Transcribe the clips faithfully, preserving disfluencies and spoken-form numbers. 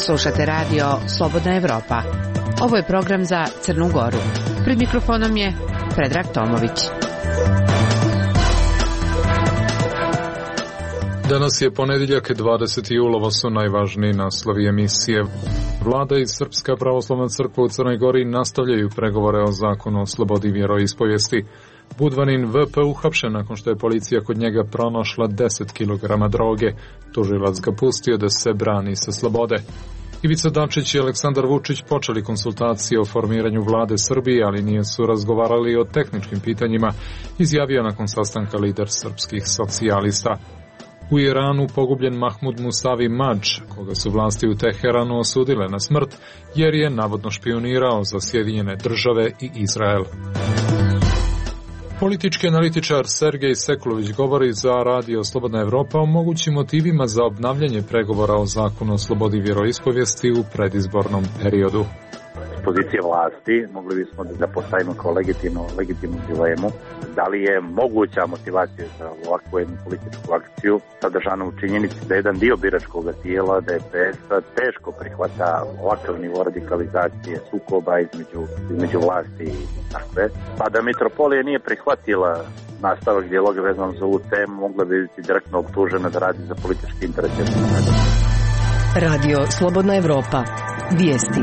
Slušate radio Slobodna Evropa. Ovo je program za Crnu Goru. Pred mikrofonom je Predrag Tomović. Danas je ponedjeljak, dvadeseti jul, ovo su najvažniji naslovi emisije. Vlada i Srpska pravoslavna crkva u Crnoj Gori nastavljaju pregovore o zakonu o slobodi vjeroispovijesti. Budvanin V P uhapšen nakon što je policija kod njega pronašla deset kilograma droge. Tužilac ga pustio da se brani sa slobode. Ivica Dačić i Aleksandar Vučić počeli konsultacije o formiranju vlade Srbije, ali nije su razgovarali o tehničkim pitanjima, izjavio nakon sastanka lider srpskih socijalista. U Iranu pogubljen Mahmud Musavi Madž, koga su vlasti u Teheranu osudile na smrt, jer je navodno špijunirao za Sjedinjene države i Izrael. Politički analitičar Sergej Sekulović govori za radio Slobodna Evropa o mogućim motivima za obnavljanje pregovora o zakonu o slobodi vjeroispovijesti u predizbornom periodu. Pozicije vlasti mogli bismo da postavimo kao legitimnu, legitimnu dilemu. Da li je moguća motivacija za ovakvu jednu političku akciju sadržana u činjenici da jedan dio biračkog tijela D P S-a teško prihvata ovakav nivo radikalizacije sukoba između, između vlasti i takve. Pa da Mitropolija nije prihvatila nastavak dijaloga vezano za ovu temu, mogla bi biti direktno optužena da radi za politički interes. Radio Slobodna Evropa. Vijesti.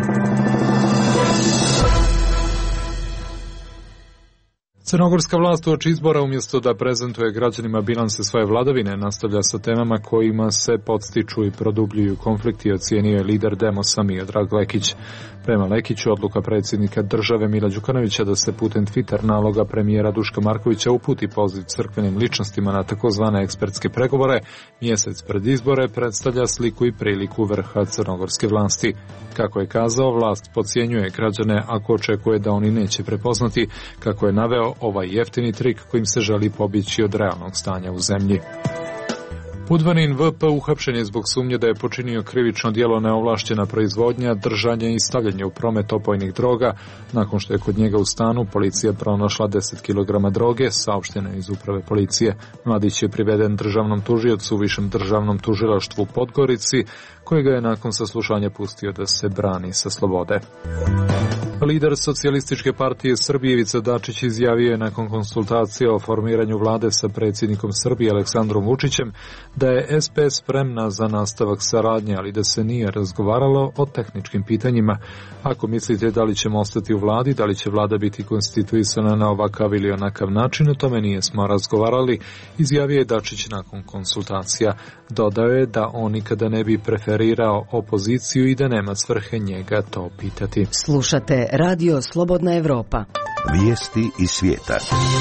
Crnogorska vlast uoči izbora umjesto da prezentuje građanima bilanse svoje vladavine nastavlja sa temama kojima se podstiču i produbljuju konflikti, ocijenio je lider Demosa Miodrag Lekić. Prema Lekiću, odluka predsjednika države Mila Đukanovića da se putem Twitter naloga premijera Duška Markovića uputi poziv crkvenim ličnostima na takozvane ekspertske pregovore mjesec pred izbore predstavlja sliku i priliku vrha crnogorske vlasti. Kako je kazao, vlast podcjenjuje građane ako očekuje da oni neće prepoznati, kako je naveo, ovaj jeftini trik kojim se želi pobjeći od realnog stanja u zemlji. Budvanin V P uhapšen je zbog sumnje da je počinio krivično djelo neovlaštena proizvodnja, držanje i stavljanje u promet opojnih droga, nakon što je kod njega u stanu policija pronašla deset kilograma droge, saopšteno iz uprave policije. Mladić je priveden državnom tužiocu u Višem državnom tužilaštvu u Podgorici, kojega je nakon saslušanja pustio da se brani sa slobode. Lider Socijalističke partije Srbije Ivica Dačić izjavio je nakon konsultacije o formiranju vlade sa predsjednikom Srbije Aleksandrom Vučićem da je S P spremna za nastavak saradnje, ali da se nije razgovaralo o tehničkim pitanjima. Ako mislite da li ćemo ostati u vladi, da li će vlada biti konstituisana na ovakav ili onakav način, o tome nije smo razgovarali, izjavio je Dačić nakon konsultacija. Dodao je da on nikada ne bi preferirao opoziciju i da nema svrhe njega to pitati. Slušate radio Slobodna Evropa. Vijesti iz svijeta.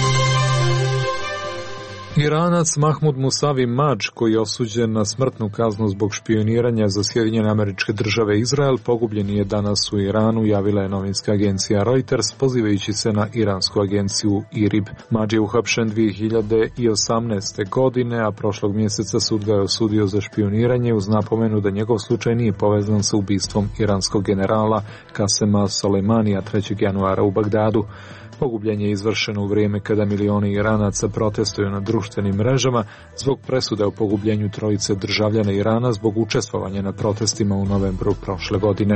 Iranac Mahmud Musavi Madž, koji je osuđen na smrtnu kaznu zbog špijuniranja za Sjedinjene Američke Države i Izrael, pogubljen je danas u Iranu, javila je novinska agencija Reuters, pozivajući se na iransku agenciju I R I B. Madž je uhapšen dvije hiljade osamnaeste. godine, a prošlog mjeseca sud ga je osudio za špijuniranje uz napomenu da njegov slučaj nije povezan sa ubistvom iranskog generala Kasema Soleimanija trećeg januara u Bagdadu. Pogubljenje je izvršeno u vrijeme kada milioni Iranaca protestuju na društvenim mrežama zbog presude o pogubljenju trojice državljana Irana zbog učestvovanja na protestima u novembru prošle godine.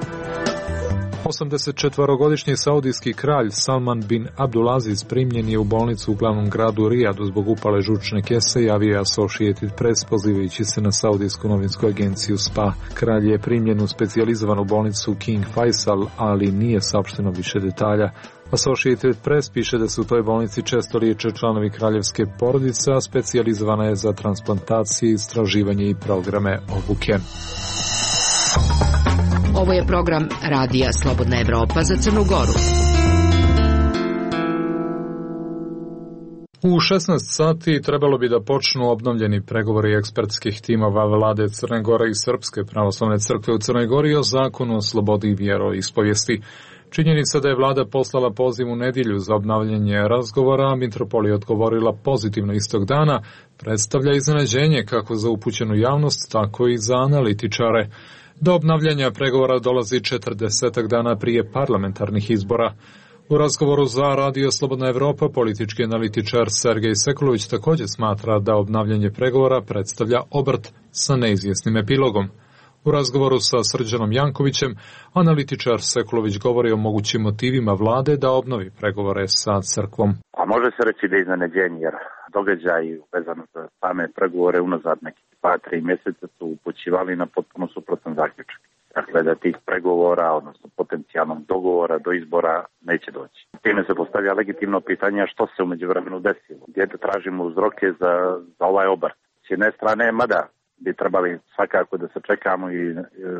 osamdesetčetvorogodišnji saudijski kralj Salman bin Abdulaziz primljen je u bolnicu u glavnom gradu Rijadu zbog upale žučne kese, javio je Associated Press pozivajući se na saudijsku novinsku agenciju S P A. Kralj je primljen u specijalizovanu bolnicu King Faisal, ali nije saopšteno više detalja. Associated Press piše da se u toj bolnici često liječe članovi kraljevske porodice, a specijalizovana je za transplantacije, istraživanje i programe obuke. Ovo je program radija Slobodna Evropa za Crnu Goru. U šesnaest sati trebalo bi da počnu obnovljeni pregovori ekspertskih timova vlade Crne Gore i Srpske pravoslavne crkve u Crnoj Gori o zakonu o slobodi vjeroispovijesti. Činjenica da je vlada poslala poziv u nedjelju za obnavljanje razgovora, a Mitropolija odgovorila pozitivno istog dana, predstavlja iznenađenje kako za upućenu javnost, tako i za analitičare. Do obnavljanja pregovora dolazi četrdesetak dana prije parlamentarnih izbora. U razgovoru za radio Slobodna Evropa politički analitičar Sergej Sekulović također smatra da obnavljanje pregovora predstavlja obrt sa neizvjesnim epilogom. U razgovoru sa Srđanom Jankovićem, analitičar Sekulović govori o mogućim motivima vlade da obnovi pregovore sa crkvom. A može se reći da je iznenađenje, jer događaji vezano za same pregovore unazad nekih dva, tri mjeseca su upućivali na potpuno suprotan zaključak. Dakle, da tih pregovora, odnosno potencijalnog dogovora do izbora neće doći. Time se postavlja legitimno pitanje što se u međuvremenu desilo. Gdje da tražimo uzroke za, za ovaj obrt. S jedne strane, mada bi trebali svakako da se čekamo i e,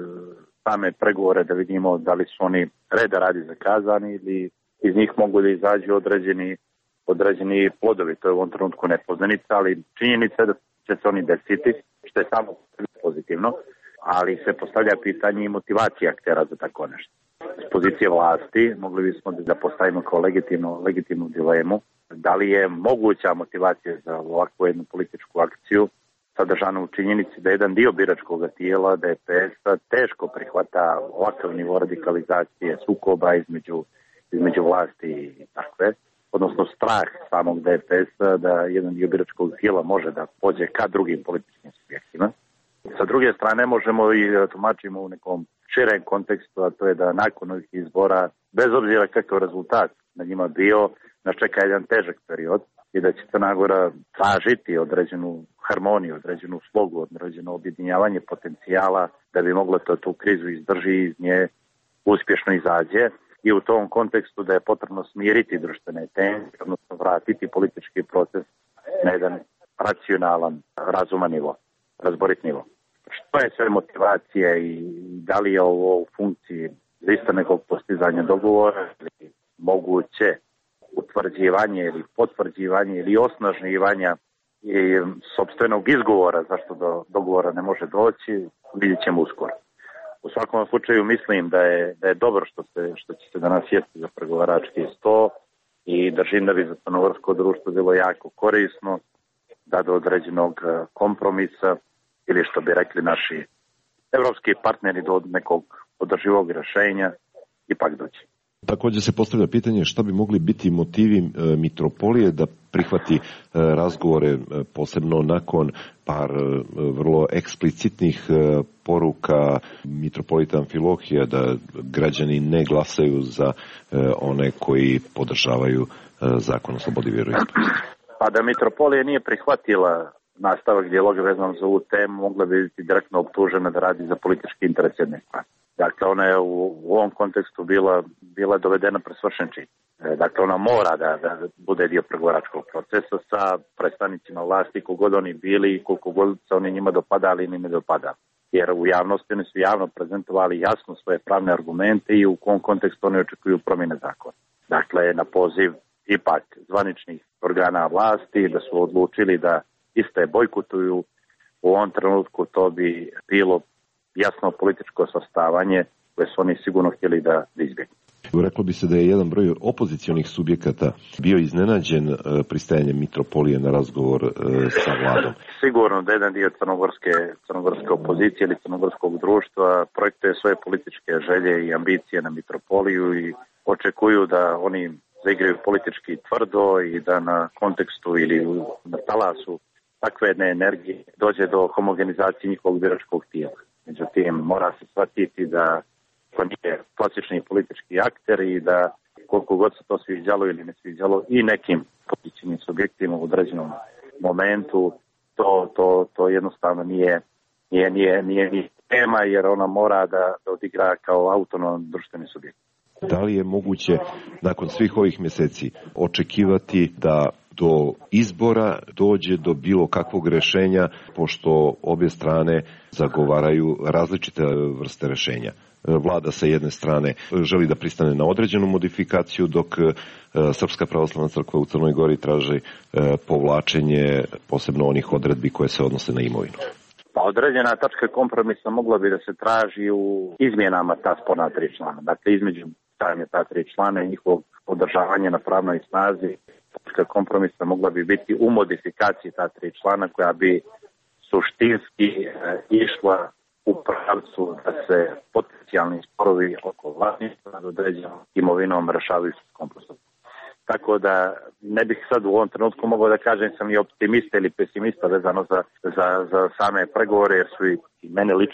same pregovore da vidimo da li su oni reda radi zakazani ili iz njih mogu da izađu određeni, određeni plodovi. To je u ovom trenutku nepoznanica, ali činjenica je da će se oni desiti, što je samo pozitivno, ali se postavlja pitanje i motivacija aktera za tako nešto. S pozicije vlasti mogli bismo da postavimo kao legitimnu, legitimnu dilemu da li je moguća motivacija za ovakvu jednu političku akciju sadržano u činjenici da jedan dio biračkog tijela D P S-a teško prihvata ovakav nivo radikalizacije sukoba između, između vlasti i takve, odnosno strah samog D P S-a da jedan dio biračkog tijela može da pođe ka drugim političkim subjektima. Sa druge strane možemo i tumačimo u nekom širem kontekstu, a to je da nakon ovih izbora, bez obzira kakav rezultat na njima bio, nas čeka jedan težak period i da će Crna Gora tražiti određenu harmoniju, određenu slogu, određeno objedinjavanje potencijala da bi mogla to, tu krizu izdrži i iz nje uspješno izađe. I u tom kontekstu da je potrebno smiriti društvene tenzije, odnosno vratiti politički proces na jedan racionalan, razuman nivo, razborit nivo. Što je sve motivacije i da li je ovo u funkciji zaista nekog postizanja dogovora ili moguće utvrđivanje ili potvrđivanje ili osnaživanja i sopstvenog izgovora zašto do dogovora ne može doći, vidjet ćemo uskoro. U svakom slučaju mislim da je, da je dobro što, se, što će se danas sjesti za pregovarački sto i držim da bi za crnogorsko društvo bilo jako korisno da do određenog kompromisa ili što bi rekli naši evropski partneri do nekog održivog rješenja ipak doći. Također se postavlja pitanje šta bi mogli biti motivi e, mitropolije da prihvati e, razgovore e, posebno nakon par e, vrlo eksplicitnih e, poruka mitropolita Amfilohija da građani ne glasaju za e, one koji podržavaju e, zakon o slobodi vjeroispovesti. Pa da mitropolija nije prihvatila nastavak dijaloga vezano za ovu temu, mogla bi biti direktno optužena da radi za politički interes jedne strane. Dakle, ona je u, u ovom kontekstu bila, bila dovedena pred svršen čin. Dakle, ona mora da, da bude dio pregovaračkog procesa sa predstavnicima vlasti, kogod oni bili i koliko god se oni njima dopadali ili ne dopadali. Jer u javnosti oni su javno prezentovali jasno svoje pravne argumente i u kom kontekstu oni očekuju promjene zakona. Dakle, na poziv ipak zvaničnih organa vlasti da su odlučili da iste bojkotuju, u ovom trenutku to bi bilo jasno političko sastavanje koje su oni sigurno htjeli da izbjegnu. Reklo bi se da je jedan broj opozicionih subjekata bio iznenađen pristajanjem mitropolije na razgovor sa vladom. Sigurno da jedan dio crnogorske, crnogorske opozicije ili crnogorskog društva projektuje svoje političke želje i ambicije na mitropoliju i očekuju da oni zaigraju politički tvrdo i da na kontekstu ili na talasu takve jedne energije dođe do homogenizacije njihovog biračkog tijela. Međutim, mora se shvatiti da to nije klasični politički akter i da koliko god se to sviđalo ili ne sviđalo i nekim političkim subjektima u određenom momentu, to, to, to jednostavno nije, nije, nije, nije, nije tema jer ona mora da, da odigra kao autonomni društveni subjekt. Da li je moguće nakon svih ovih mjeseci očekivati da do izbora dođe do bilo kakvog rješenja, pošto obje strane zagovaraju različite vrste rješenja? Vlada sa jedne strane želi da pristane na određenu modifikaciju, dok Srpska pravoslavna crkva u Crnoj Gori traži povlačenje posebno onih odredbi koje se odnose na imovinu. Pa određena tačka kompromisa mogla bi da se traži u izmjenama ta sporna tri člana. Dakle, između stavljanja ta tri člana i njihovog održavanja na pravnoj snazi, tačka kompromisa mogla bi biti u modifikaciji ta tri člana koja bi suštinski e, išla u pravcu da se potencijalni sporovi oko vlasništva nad određenom imovinom rešavaju sudskom postupku. Tako da ne bih sad u ovom trenutku mogao da kažem sam i optimista ili pesimista vezano za, za, za same pregovore, jer su i, i mene lično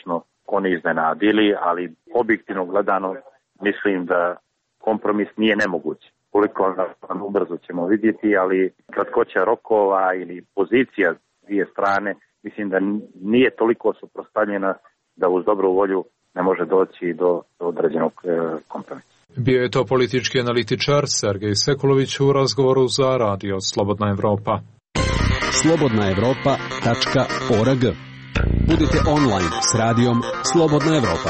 oni iznenadili, ali objektivno gledano mislim da kompromis nije nemoguć. Koliko on ubrzo ćemo vidjeti, ali kratkoća rokova ili pozicija dvije strane, mislim da nije toliko suprotstavljena da uz dobru volju ne može doći do, do određenog e, kompromisa. Bio je to politički analitičar Sergej Sekulović u razgovoru za radio Slobodna Evropa. slobodna evropa tačka org. Budite online s radijom Slobodna Evropa.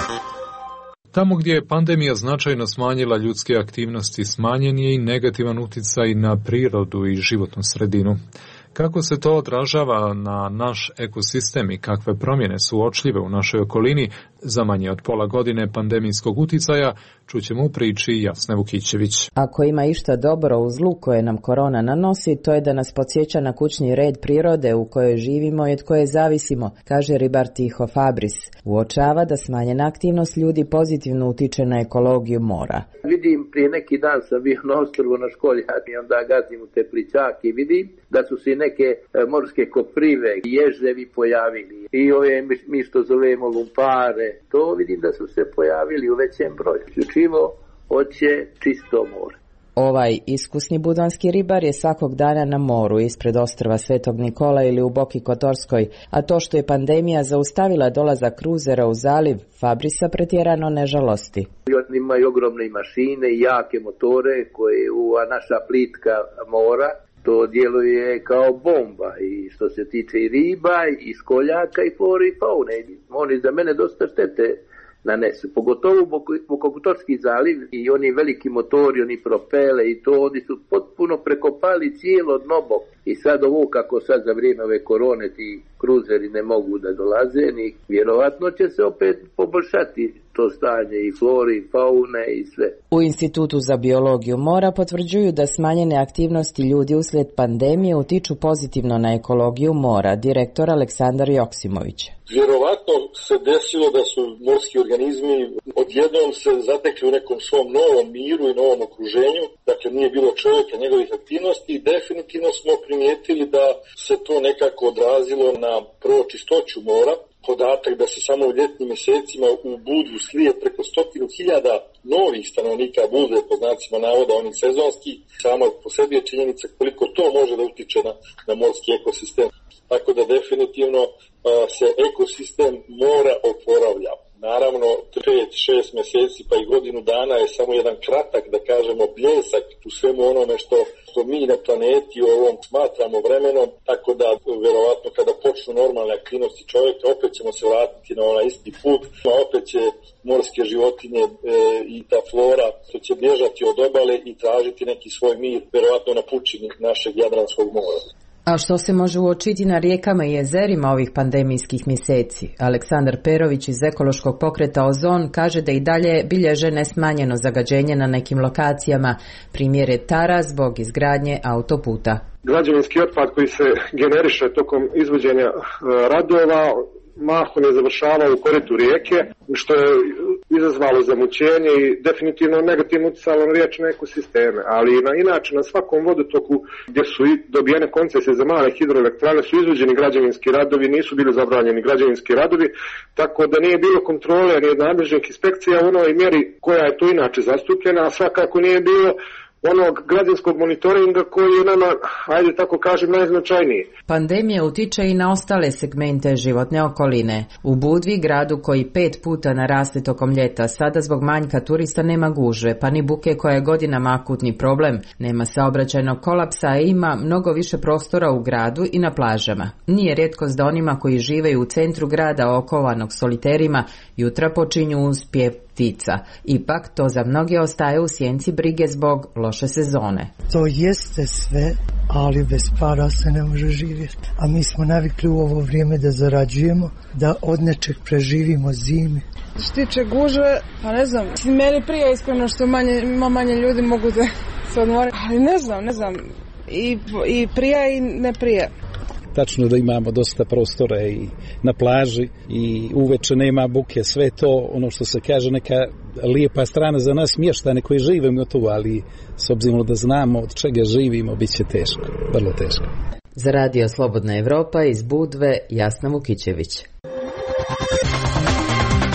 Tamo gdje je pandemija značajno smanjila ljudske aktivnosti, smanjen je i negativan uticaj na prirodu i životnu sredinu. Kako se to odražava na naš ekosistem i kakve promjene su uočljive u našoj okolini za manje od pola godine pandemijskog uticaja, čućemo u priči Jasne Vukićević. Ako ima išta dobro u zlu koje nam korona nanosi, to je da nas podsjeća na kućni red prirode u kojoj živimo i od koje zavisimo, kaže ribar Tiho Fabris. Uočava da smanjena aktivnost ljudi pozitivno utiče na ekologiju mora. Vidim, prije neki dan sam bio na ostrvu na Školjak i onda gazim u Tepličak i vidim da su se neke morske koprive i ježevi pojavili. I ove mi što zovemo lumpare, to vidim da su se pojavili u većem broju. Uključivo hoće čisto more. Ovaj iskusni budvanski ribar je svakog dana na moru ispred ostrva Svetog Nikola ili u Boki Kotorskoj, a to što je pandemija zaustavila dolazak kruzera u zaliv, Fabrisa pretjerano ne žalosti. Oni imaju ogromne mašine i jake motore koje u naša plitka mora, to djeluje kao bomba i što se tiče i riba i skoljaka i flore i faune. Oni za mene dosta štete nanesu, pogotovo Bokokotorski zaliv i oni veliki motori, oni propele i to, oni su potpuno prekopali cijelo dno Bok. I sad ovo kako sad za vrijeme ove korone ti kruzeri ne mogu da dolaze, ni vjerovatno će se opet poboljšati to stanje i flore i faune i sve. U Institutu za biologiju mora potvrđuju da smanjene aktivnosti ljudi uslijed pandemije utiču pozitivno na ekologiju mora, direktor Aleksandar Joksimović. Vjerovatno se desilo da su morski organizmi odjednom se zatekli u nekom svom novom miru i novom okruženju, dakle nije bilo čovjeka, njegovih aktivnosti i definitivno smo primijetili da se to nekako odrazilo na prvo čistoću mora. Podatak da se samo u ljetnim mjesecima u Budvu slije preko stotinu hiljada novih stanovnika Budve, po znacima navoda oni sezonski, samo po sebi je činjenica koliko to može da utiče na, na morski ekosistem. Tako da definitivno a, se ekosistem mora oporavlja. Naravno, pet, šest mjeseci pa i godinu dana je samo jedan kratak, da kažemo, bljesak u svemu onome što, što mi na planeti u ovom smatramo vremenom, tako da vjerovatno kada počnu normalne aktivnosti čovjeka, opet ćemo se vratiti na onaj isti put, a opet će morske životinje e, i ta flora što će bježati od obale i tražiti neki svoj mir, vjerovatno na pučini našeg Jadranskog mora. A što se može uočiti na rijekama i jezerima ovih pandemijskih mjeseci? Aleksandar Perović iz ekološkog pokreta Ozon kaže da i dalje bilježe nesmanjeno zagađenje na nekim lokacijama, primjer je Tara zbog izgradnje autoputa. Građevinski otpad koji se generiše tokom izvođenja radova mahom je završavao u koritu rijeke, što je izazvalo zamućenje i definitivno negativno utjecalo na riječne ekosisteme, ali na, inače na svakom vodotoku gdje su dobijene koncesije za male hidroelektrane su izvođeni građevinski radovi, nisu bili zabranjeni građevinski radovi, tako da nije bilo kontrole ni nadležnih inspekcija u onoj mjeri koja je to inače zastupljena, a svakako nije bilo onog građanskog monitoringa koji je nama, ajde tako kažem, najznačajniji. Pandemija utiče i na ostale segmente životne okoline. U Budvi, gradu koji pet puta naraste tokom ljeta, sada zbog manjka turista nema gužve, pa ni buke koja je godinama akutni problem. Nema saobraćajnog kolapsa, a ima mnogo više prostora u gradu i na plažama. Nije rijetkost da onima koji žive u centru grada okovanog soliterima jutra počinju uz pjev ptica. Ipak to za mnoge ostaje u sjenci brige zbog loše sezone. To jeste sve, ali bez para se ne može živjeti. A mi smo navikli u ovo vrijeme da zarađujemo, da od nečeg preživimo zimi. Što tiče gužve, pa ne znam, meni prije iskreno što manje, ima manje ljudi mogu da se odmore, ali ne znam, ne znam, i, i prije i ne prije. Tačno da imamo dosta prostora i na plaži i uveče nema buke, sve to ono što se kaže neka lijepa strana za nas mještane koji živimo tu, ali s obzirom da znamo od čega živimo, bit će teško, vrlo teško. Za radio Slobodna Evropa iz Budve, Jasna Vukićević.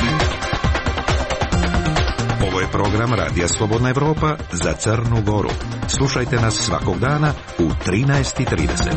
program Radija Slobodna Evropa za Crnu Goru. Slušajte nas svakog dana u trinaest i trideset.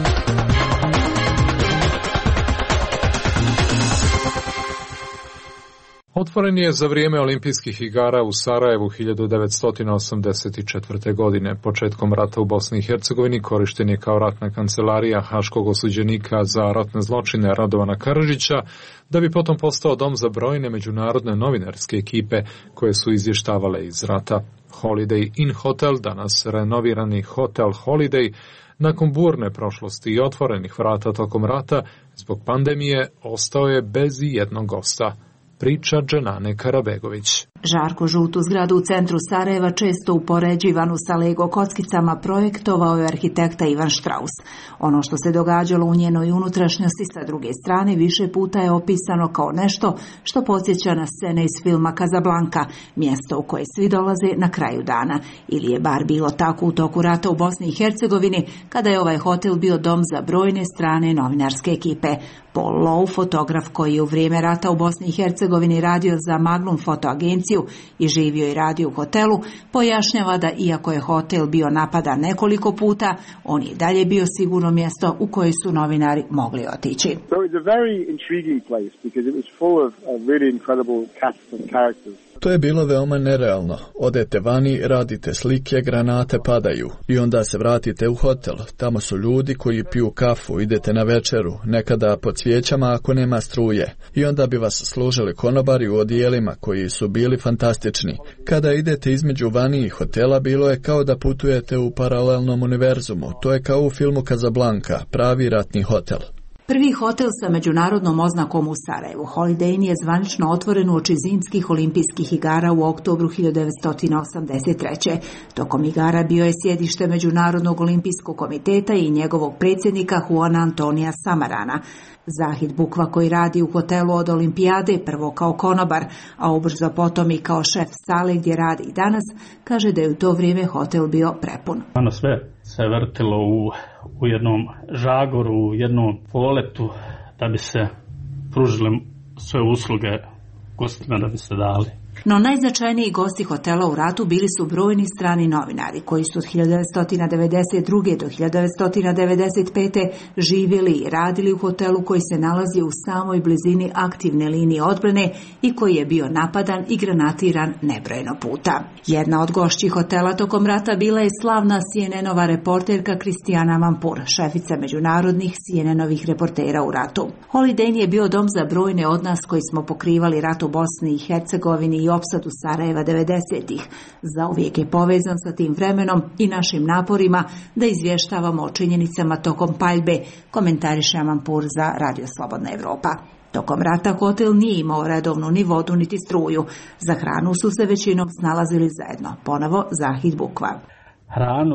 Otvoren je za vrijeme olimpijskih igara u Sarajevu hiljadu devetsto osamdeset četvrte. godine. Početkom rata u Bosni i Hercegovini korišten je kao ratna kancelarija haškog osuđenika za ratne zločine Radovana Karadžića, da bi potom postao dom za brojne međunarodne novinarske ekipe koje su izvještavale iz rata. Holiday Inn Hotel, danas renovirani Hotel Holiday, nakon burne prošlosti i otvorenih vrata tokom rata, zbog pandemije ostao je bez jednog gosta. Priča Dženane Karabegović. Žarko žutu zgradu u centru Sarajeva, često upoređivanu sa Lego kockicama, projektovao je arhitekta Ivan Štraus. Ono što se događalo u njenoj unutrašnjosti sa druge strane više puta je opisano kao nešto što podsjeća na scene iz filma Casablanca, mjesto u koje svi dolaze na kraju dana. Ili je bar bilo tako u toku rata u Bosni i Hercegovini, kada je ovaj hotel bio dom za brojne strane novinarske ekipe. Paul Lowe, fotograf koji je u vrijeme rata u Bosni i Hercegovini radio za Magnum fotoagenciju i živio i radio u hotelu, pojašnjava da iako je hotel bio napadan nekoliko puta, on je dalje bio sigurno mjesto u koje su novinari mogli otići. So it's a very intriguing place because it was full of a really incredible cast of characters. To je bilo veoma nerealno. Odete vani, radite slike, granate padaju i onda se vratite u hotel. Tamo su ljudi koji piju kafu, idete na večeru, nekada pod svijećama ako nema struje. I onda bi vas služili konobari u odijelima koji su bili fantastični. Kada idete između vani i hotela, bilo je kao da putujete u paralelnom univerzumu. To je kao u filmu Casablanca, pravi ratni hotel. Prvi hotel sa međunarodnom oznakom u Sarajevu, Holiday Inn, je zvanično otvoren uoči zimskih olimpijskih igara u oktobru hiljadu devetsto osamdeset treće. Tokom igara bio je sjedište Međunarodnog olimpijskog komiteta i njegovog predsjednika Juana Antonija Samarana. Zahid Bukva, koji radi u hotelu od olimpijade, prvo kao konobar, a ubrzo potom i kao šef sale gdje radi i danas, kaže da je u to vrijeme hotel bio prepun. Ono sve se vrtilo u, u jednom žagoru, u jednom poletu da bi se pružile sve usluge gostima, da bi se dali. No najznačajniji gosti hotela u ratu bili su brojni strani novinari koji su od hiljadu devetsto devedeset druge. do hiljadu devetsto devedeset pete. živjeli i radili u hotelu koji se nalazi u samoj blizini aktivne linije odbrane i koji je bio napadan i granatiran nebrojeno puta. Jedna od gošći hotela tokom rata bila je slavna C N N-ova reporterka Kristijana Mampur, šefica međunarodnih C N N-ovih reportera u ratu. Holiday Inn je bio dom za brojne od nas koji smo pokrivali rat u Bosni i Hercegovini i opsadu Sarajeva devedesetih. Zauvijek je povezan sa tim vremenom i našim naporima da izvještavamo o činjenicama tokom paljbe, komentariše Mampur za Radio Slobodna Evropa. Tokom rata hotel nije imao redovnu ni vodu niti struju. Za hranu su se većinom snalazili zajedno. Ponovo Zahid Bukva. Hranu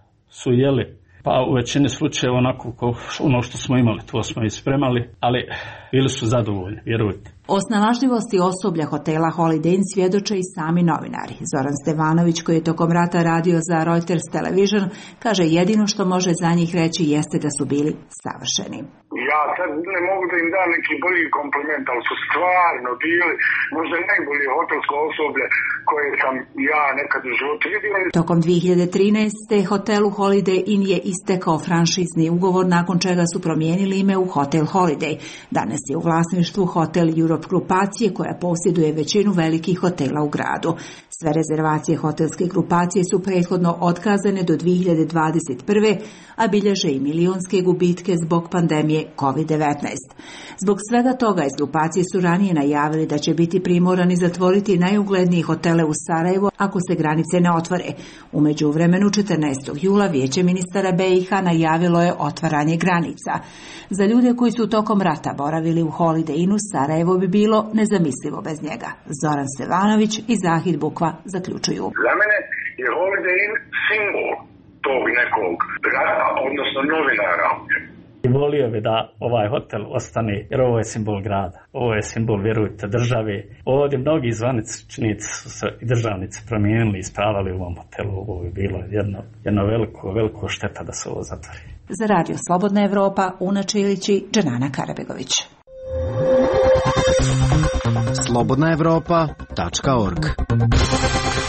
su jeli, pa u većini slučajeva onako ono što smo imali, to smo ispremali, ali bili su zadovoljni, vjerujte. O snalažljivosti osoblja hotela Holiday Inn svjedoče i sami novinari. Zoran Stevanović, koji je tokom rata radio za Reuters Television, kaže jedino što može za njih reći jeste da su bili savršeni. Ja sad ne mogu da im dam neki bolji kompliment, ali su stvarno bili možda najbolje hotelsko osoblje koje sam ja nekad u životu vidio. Tokom dvije hiljade trinaeste. hotelu Holiday Inn je istekao franšizni ugovor, nakon čega su promijenili ime u Hotel Holiday. Danas je u vlasništvu Hotel Europe grupacije koja posjeduje većinu velikih hotela u gradu. Sve rezervacije hotelske grupacije su prethodno otkazane do dvije hiljade dvadeset prve. a bilježe i milionske gubitke zbog pandemije kovid devetnaest. Zbog svega toga iz grupacije su ranije najavili da će biti primorani zatvoriti najuglednije hotele u Sarajevu ako se granice ne otvore. U međuvremenu četrnaestog jula Vijeće ministara B i H najavilo je otvaranje granica. Za ljude koji su tokom rata boravili u Holiday Innu, Sarajevo bi bilo nezamislivo bez njega. Zoran Stevanović i Zahid Bukva zaključuju. Za mene je Holiday Inn simbol tog nekog rata, odnosno novinara. I volio bi da ovaj hotel ostane, jer ovo je simbol grada. Ovo je simbol, vjerujte, države. Ovdje mnogi zvaničnici su se i državnici promijenili i spravali u ovom hotelu. Ovo bi bilo jedno, jedno veliko, veliko šteta da se ovo zatvori. Za Radio Slobodna Evropa, Una Čilići, Dženana Karabegović. slobodna evropa tačka org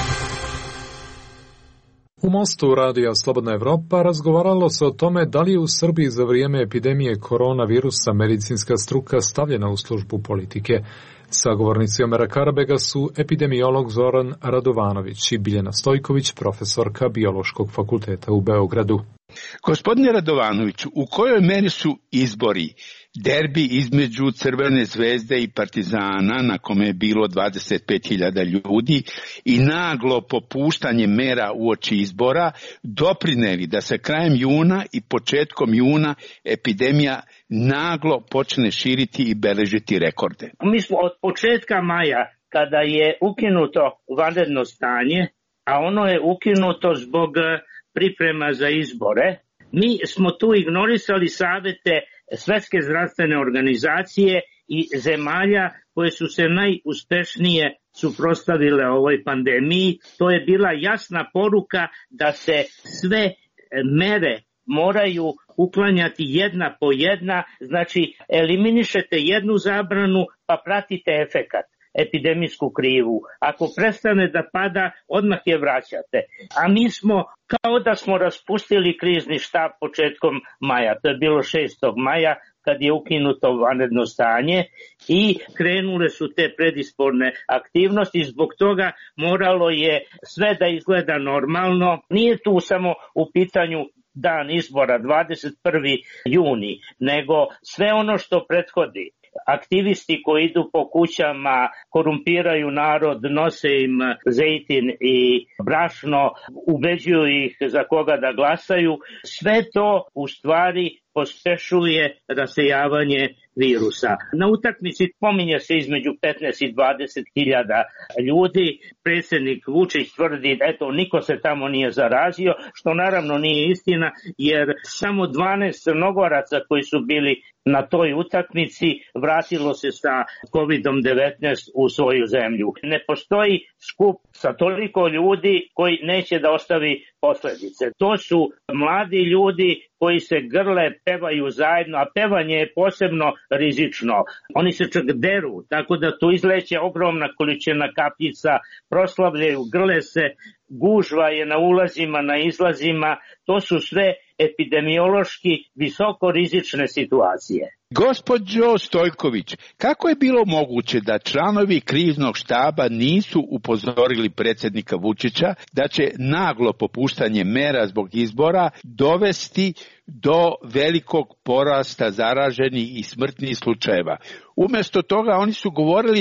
U Mostu radija Slobodna Evropa razgovaralo se o tome da li je u Srbiji za vrijeme epidemije koronavirusa medicinska struka stavljena u službu politike. Sagovornici Omera Karabega su epidemiolog Zoran Radovanović i Biljana Stojković, profesorka Biološkog fakulteta u Beogradu. Gospodine Radovanoviću, u kojoj meri su izbori, derbi između Crvene zvezde i Partizana, na kome je bilo dvadeset pet hiljada ljudi, i naglo popuštanje mera uoči izbora doprineli da se krajem juna i početkom juna epidemija naglo počne širiti i beležiti rekorde? Mi smo od početka maja, kada je ukinuto vanredno stanje, a ono je ukinuto zbog priprema za izbore, mi smo tu ignorisali savete Svetske zdravstvene organizacije i zemalja koje su se najuspešnije suprotstavile ovoj pandemiji. To je bila jasna poruka da se sve mere moraju uklanjati jedna po jedna, znači eliminišete jednu zabranu pa pratite efekat, epidemijsku krivu. Ako prestane da pada, odmah je vraćate. A mi smo kao da smo raspustili krizni štab početkom maja, to je bilo šestog maja, kad je ukinuto vanredno stanje i krenule su te predizborne aktivnosti. Zbog toga moralo je sve da izgleda normalno. Nije tu samo u pitanju dan izbora dvadeset prvi juni, nego sve ono što prethodi. Aktivisti koji idu po kućama, korumpiraju narod, nose im zejtin i brašno, ubeđuju ih za koga da glasaju. Sve to u stvari pospešuje rasejavanje virusa. Na utakmici pominje se između petnaest i dvadeset hiljada ljudi. Predsjednik Vučić tvrdi, eto, niko se tamo nije zarazio, što naravno nije istina, jer samo dvanaest Crnogoraca koji su bili na toj utakmici vratilo se sa kovidom devetnaest u svoju zemlju. Ne postoji skup sa toliko ljudi koji neće da ostavi posljedice. To su mladi ljudi koji se grle, pevaju zajedno, a pevanje je posebno rizično. Oni se čak deru, tako da tu izleće ogromna količina kapljica, proslavljaju, grle se, gužva je na ulazima, na izlazima. To su sve epidemiološki visoko rizične situacije. Gospođo Stojković, kako je bilo moguće da članovi kriznog štaba nisu upozorili predsjednika Vučića da će naglo popuštanje mera zbog izbora dovesti do velikog porasta zaraženih i smrtnih slučajeva? Umjesto toga oni su govorili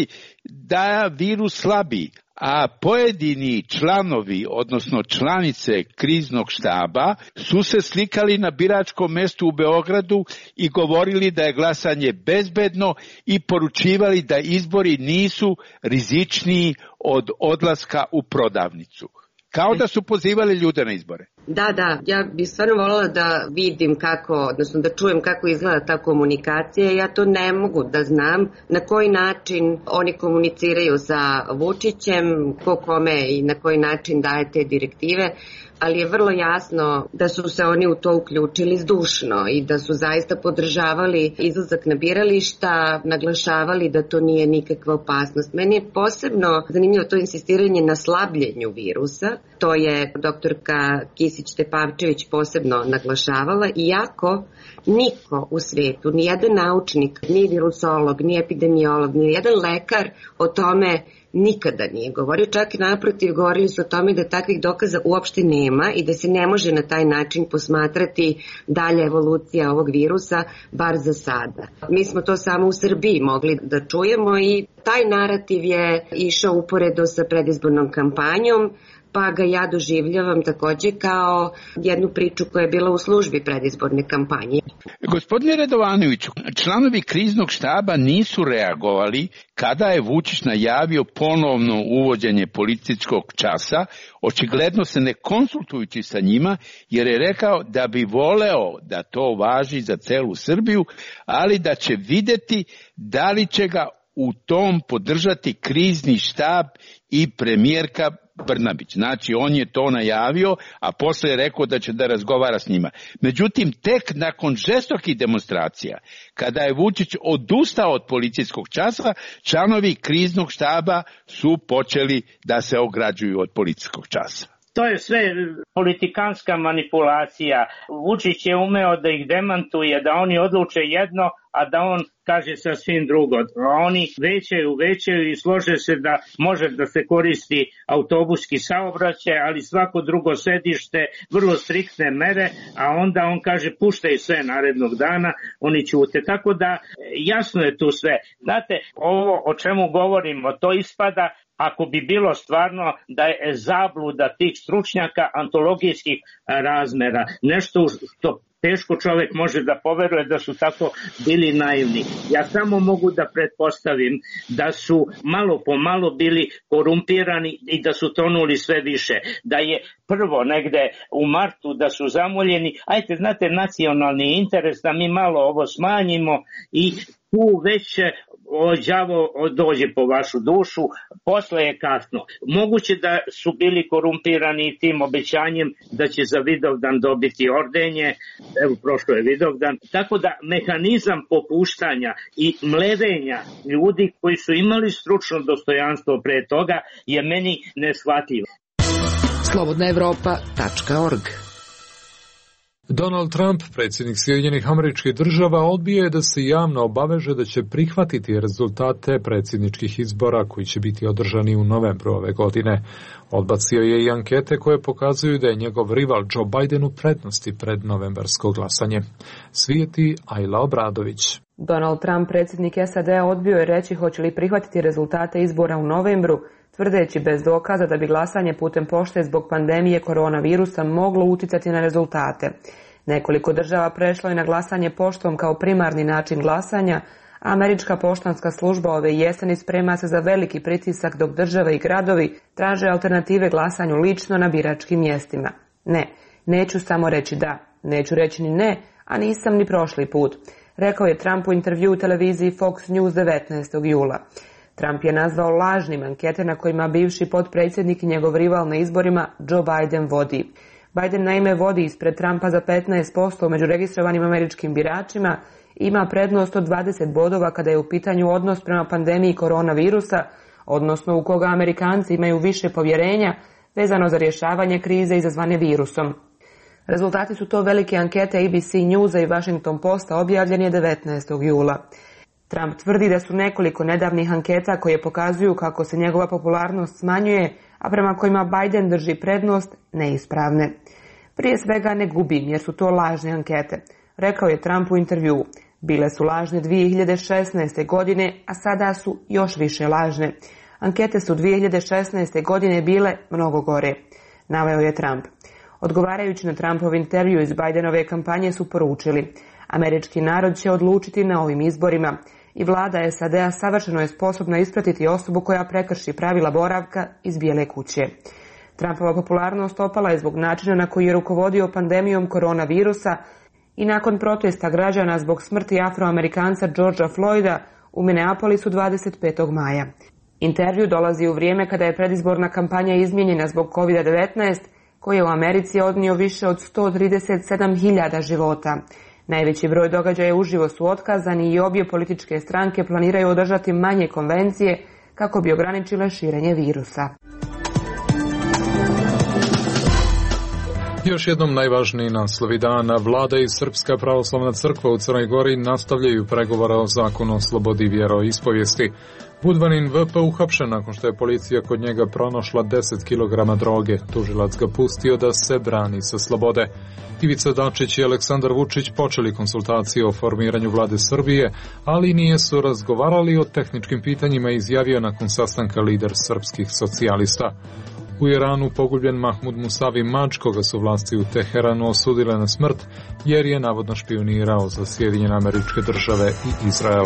da virus slabi, a pojedini članovi, odnosno članice kriznog štaba, su se slikali na biračkom mjestu u Beogradu i govorili da je glasanje bezbedno i poručivali da izbori nisu rizičniji od odlaska u prodavnicu. Kao da su pozivali ljude na izbore. Da, da, ja bih stvarno voljela da vidim kako, odnosno da čujem kako izgleda ta komunikacija. Ja to ne mogu da znam na koji način oni komuniciraju sa Vučićem, ko kome i na koji način daje te direktive, ali je vrlo jasno da su se oni u to uključili zdušno i da su zaista podržavali izlazak na birališta, naglašavali da to nije nikakva opasnost. Meni je posebno zanimljivo to insistiranje na slabljenju virusa, to je doktorka Kisić-Tepavčević posebno naglašavala, iako niko u svetu, ni jedan naučnik, ni virusolog, ni epidemiolog, ni jedan lekar o tome nikada nije govorio, čak i naprotiv govorili su o tome da takvih dokaza uopšte nema i da se ne može na taj način posmatrati dalja evolucija ovog virusa, bar za sada. Mi smo to samo u Srbiji mogli da čujemo i taj narativ je išao uporedo sa predizbornom kampanjom, pa ga ja doživljavam takođe kao jednu priču koja je bila u službi predizborne kampanje. Gospodine Radovanoviću, članovi kriznog štaba nisu reagovali kada je Vučić najavio ponovno uvođenje policijskog časa, očigledno se ne konsultujući sa njima, jer je rekao da bi voleo da to važi za celu Srbiju, ali da će videti da li će ga u tom podržati krizni štab i premijerka Brnabić. Znači, on je to najavio, a posle je rekao da će da razgovara s njima. Međutim, tek nakon žestokih demonstracija, kada je Vučić odustao od policijskog časa, članovi kriznog štaba su počeli da se ograđuju od policijskog časa. To je sve politikanska manipulacija. Vučić je umeo da ih demantuje, da oni odluče jedno, a da on kaže sasvim drugo. Oni većaju, većaju i slože se da može da se koristi autobuski saobraćaj, ali svako drugo sedište, vrlo striktne mere, a onda on kaže puštaj sve narednog dana, oni ćute. Tako da jasno je tu sve. Znate, ovo o čemu govorimo, to ispada ako bi bilo stvarno da je zabluda tih stručnjaka antologijskih razmera. Nešto što teško čovjek može da poveruje da su tako bili naivni. Ja samo mogu da pretpostavim da su malo po malo bili korumpirani i da su tonuli sve više. Da je prvo negde u martu da su zamoljeni, ajte znate nacionalni interes da mi malo ovo smanjimo i tu već đavo dođe po vašu dušu, posle je kasno. Moguće da su bili korumpirani tim obećanjem da će za Vidovdan dobiti ordenje, evo prošlo je Vidovdan, tako da mehanizam popuštanja i mlevenja ljudi koji su imali stručno dostojanstvo pre toga je meni neshvatljivo. slobodna evropa tačka org Donald Trump, predsjednik Sjedinjenih Američkih Država, odbio je da se javno obaveže da će prihvatiti rezultate predsjedničkih izbora koji će biti održani u novembru ove godine. Odbacio je i ankete koje pokazuju da je njegov rival Joe Biden u prednosti pred novembarsko glasanje. Svijeti Ajla Obradović. Donald Trump, predsjednik S A D-a, odbio je reći hoće li prihvatiti rezultate izbora u novembru, tvrdeći bez dokaza da bi glasanje putem pošte zbog pandemije koronavirusa moglo uticati na rezultate. Nekoliko država prešlo je na glasanje poštom kao primarni način glasanja, a Američka poštanska služba ove jeseni sprema se za veliki pritisak dok države i gradovi traže alternative glasanju lično na biračkim mjestima. Ne, neću samo reći da, neću reći ni ne, a nisam ni prošli put, rekao je Trump u intervju u televiziji Fox News devetnaestog jula. Trump je nazvao lažnim ankete na kojima bivši potpredsjednik i njegov rival na izborima Joe Biden vodi. Biden naime vodi ispred Trumpa za petnaest posto među registrovanim američkim biračima i ima prednost od dvadeset bodova kada je u pitanju odnos prema pandemiji koronavirusa, odnosno u koga Amerikanci imaju više povjerenja vezano za rješavanje krize izazvane virusom. Rezultati su to velike ankete A B C Newsa i Washington Posta objavljene devetnaestog jula. Trump tvrdi da su nekoliko nedavnih anketa koje pokazuju kako se njegova popularnost smanjuje, a prema kojima Biden drži prednost, neispravne. Prije svega ne gubim jer su to lažne ankete, rekao je Trump u intervjuu. Bile su lažne dvije hiljade šesnaeste. godine, a sada su još više lažne. Ankete su dvije hiljade šesnaeste. godine bile mnogo gore, naveo je Trump. Odgovarajući na Trumpov intervju iz Bidenove kampanje su poručili: američki narod će odlučiti na ovim izborima i vlada S A D-a savršeno je sposobna ispratiti osobu koja prekrši pravila boravka iz Bijele kuće. Trumpova popularnost opala je zbog načina na koji je rukovodio pandemijom koronavirusa i nakon protesta građana zbog smrti Afroamerikanca Georgea Floyda u Minneapolisu dvadeset petog maja. Intervju dolazi u vrijeme kada je predizborna kampanja izmijenjena zbog kovid devetnaest, koji je u Americi odnio više od sto trideset sedam hiljada života. Najveći broj događaja uživo su otkazani i obje političke stranke planiraju održati manje konvencije kako bi ograničile širenje virusa. Još jednom najvažniji naslovi dana. Vlada i Srpska pravoslavna crkva u Crnoj Gori nastavljaju pregovore o zakonu o slobodi vjeroispovijesti. Budvanin V P uhapšen nakon što je policija kod njega pronašla deset kilograma droge. Tužilac ga pustio da se brani sa slobode. Ivica Dačić i Aleksandar Vučić počeli konsultacije o formiranju vlade Srbije, ali nije su razgovarali o tehničkim pitanjima, izjavio nakon sastanka lider srpskih socijalista. U Iranu pogubljen Mahmud Musavi Madž, koga su vlasti u Teheranu osudile na smrt, jer je navodno špijunirao za Sjedinjene Američke Države i Izrael.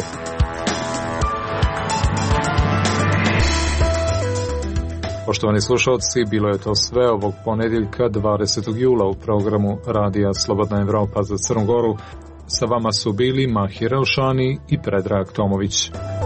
Poštovani slušalci, bilo je to sve ovog ponedjeljka dvadesetog jula u programu Radija Slobodna Evropa za Crnu Goru. Sa vama su bili Mahir Elšani i Predrag Tomović.